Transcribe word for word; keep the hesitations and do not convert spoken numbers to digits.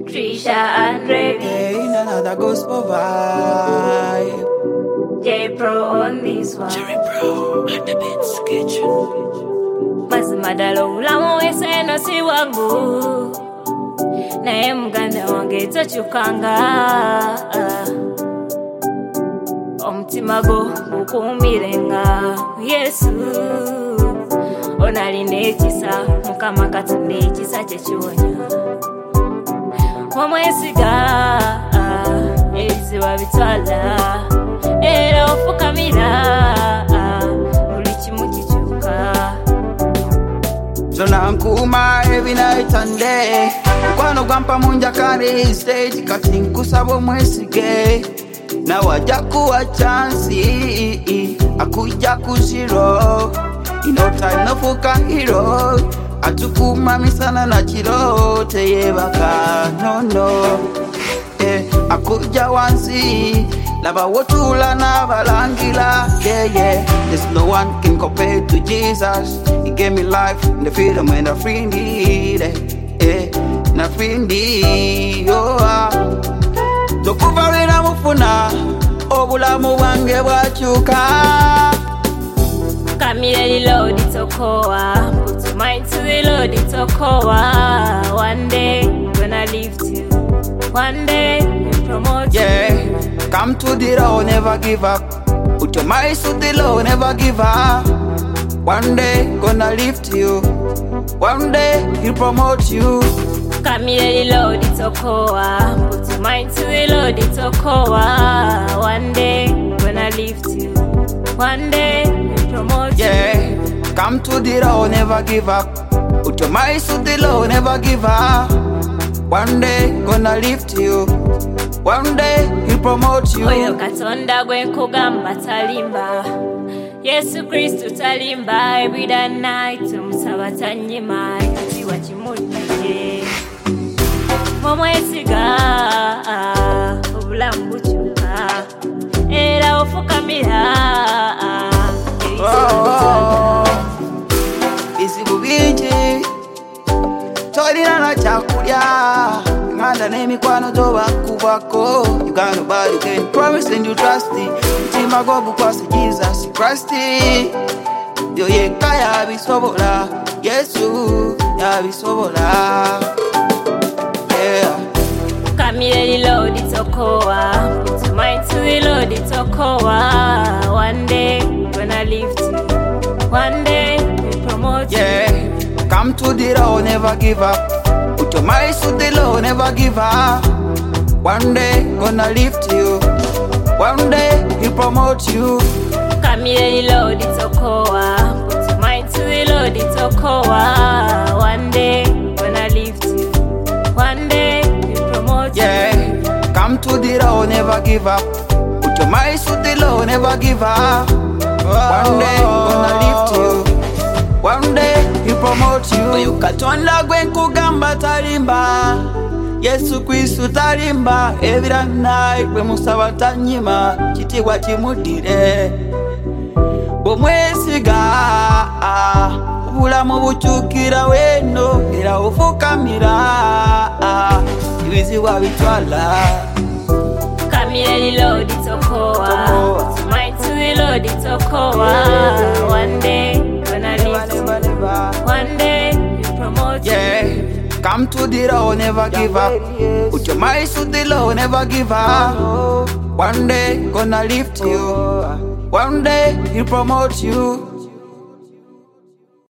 Trisha and Reggae in another gospel vibe. J-Pro on this one. Jerry Pro at the beat schedule. Mazimadalo ulamu wese no si wangu naye muganda wange tochukanga omutima go gukumbirenga Yesu onalina ekisa Mukama katonda ekisa kyekiwonya omwesiga ebizibu bitwala era ofukamira buli kimu kikyuka Zona nkuma every night and day Kwano gwampa munja kare stage Kati nkusaba omwesige na wajja kuwa chansi akujja ku zero ino time nofuka hero atukuma misana na kiro teyebaka no no eh akujja wansi laba wotula na balangila yeah yeah there's no one can compare to Jesus. He gave me life and the freedom and the free need eh na free need oh tokuvalira mufuna obulamu bwange bwakyuka Kamile the Lord itokoa put your mind to the Lord itokoa one day when I lift you one day you promote yeah you. Come to the Lord, never give up. Put your mind to the Lord, never give up. One day gonna lift you one day he'll promote you Kamile the Lord itokoa put your mind to the Lord itokoa one day when I lift you one day you promote yeah you. Come to the Lord, never give up. Put your mind to the Lord, never give up. One day gonna lift you one day he'll promote you Oyo katonda gwe nkugamba talimba Yesu Kristo talimba every day night tumusaba tanyima kati wakimudde omwesiga obulamu bukyuka era ofukamira bizibu bingi tolina na kyakulya nganda n'emikwano gyobakubako you got nobody can promise and you trust mutima gwo gukwase Jesus Christ yo yekka yabisobola Yesu yabisobola yeah Kamile the Lord itokoa put your mind to the Lord itokoa one day when I lift you one day we promote yeah you. Come to the Lord, never give up. Put your mind to the Lord, never give up. One day gonna lift you one day he'll promote you Kamile the Lord itokoa put your mind to the Lord itokoa one day when I lift you one day he'll promote yeah you. Come to the Lord, never give up. Put your mind to the Lord, never give up. One day gonna lift you one day he'll promote you Oyo katonda gwe nkugamba talimba Yesu Kristo talimba every night gwe musaba tanyima kitiibwa kimuddire bw'omwesiga obulamu bukyukira weno era ofukamira ebizibu abitwala Kamile the Lord itokoa put your mind to the Lord itokoa one day when I lift you one day you promote yeah you. Come to the Lord, never give up. Put your mind to the Lord, never give up. One day gonna lift you one day he'll promote you